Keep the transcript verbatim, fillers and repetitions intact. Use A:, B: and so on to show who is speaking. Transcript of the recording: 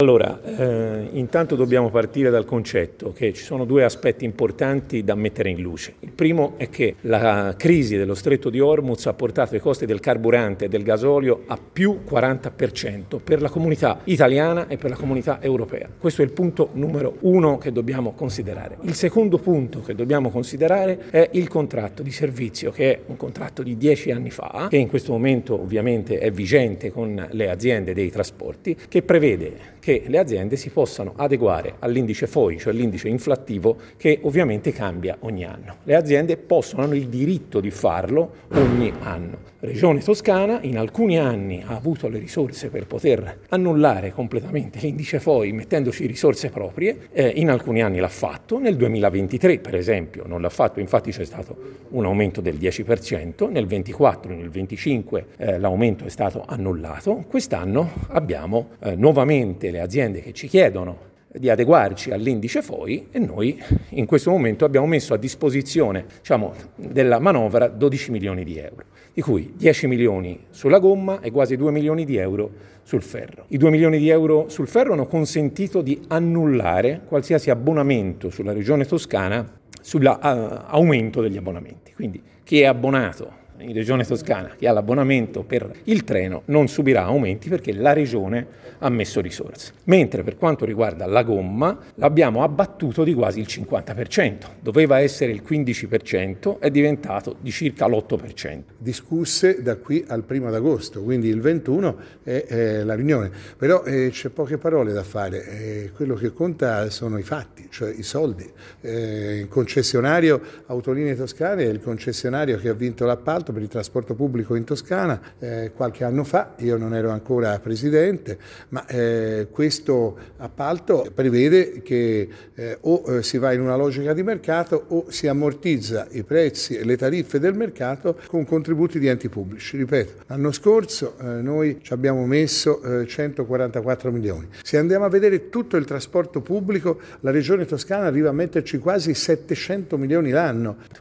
A: Allora, eh, intanto dobbiamo partire dal concetto che ci sono due aspetti importanti da mettere in luce. Il primo è che la crisi dello Stretto di Hormuz ha portato i costi del carburante e del gasolio a più quaranta per cento per la comunità italiana e per la comunità europea. Questo è il punto numero uno che dobbiamo considerare. Il secondo punto che dobbiamo considerare è il contratto di servizio, che è un contratto di dieci anni fa, che in questo momento ovviamente è vigente con le aziende dei trasporti, che prevede che le aziende si possano adeguare all'indice F O I, cioè l'indice inflattivo, che ovviamente cambia ogni anno. Le aziende possono, hanno il diritto di farlo ogni anno. Regione Toscana in alcuni anni ha avuto le risorse per poter annullare completamente l'indice F O I mettendoci risorse proprie, eh, in alcuni anni l'ha fatto, nel duemilaventitré per esempio non l'ha fatto, infatti c'è stato un aumento del dieci per cento, nel ventiquattro, nel venticinque eh, l'aumento è stato annullato, quest'anno abbiamo eh, nuovamente le aziende che ci chiedono di adeguarci all'indice F O I e noi in questo momento abbiamo messo a disposizione, diciamo, della manovra dodici milioni di euro, di cui dieci milioni sulla gomma e quasi due milioni di euro sul ferro. I due milioni di euro sul ferro hanno consentito di annullare qualsiasi abbonamento sulla Regione Toscana sull'aumento degli abbonamenti. Quindi chi è abbonato in Regione Toscana, chi ha l'abbonamento per il treno, non subirà aumenti perché la Regione ha messo risorse. Mentre per quanto riguarda la gomma l'abbiamo abbattuto di quasi il cinquanta per cento, doveva essere il quindici per cento, è diventato di circa l'otto per cento.
B: Discusse da qui al primo d'agosto, quindi il ventuno è, è la riunione, però eh, c'è poche parole da fare, eh, quello che conta sono i fatti, cioè i soldi. Eh, il concessionario Autolinee Toscane è il concessionario che ha vinto l'appalto per il trasporto pubblico in Toscana eh, qualche anno fa, io non ero ancora presidente, ma eh, questo appalto prevede che eh, o eh, si va in una logica di mercato o si ammortizza i prezzi e le tariffe del mercato con contributi di enti pubblici. Ripeto, l'anno scorso eh, noi ci abbiamo messo eh, centoquarantaquattro milioni. Se andiamo a vedere tutto il trasporto pubblico, la Regione Toscana arriva a metterci quasi settecento milioni l'anno.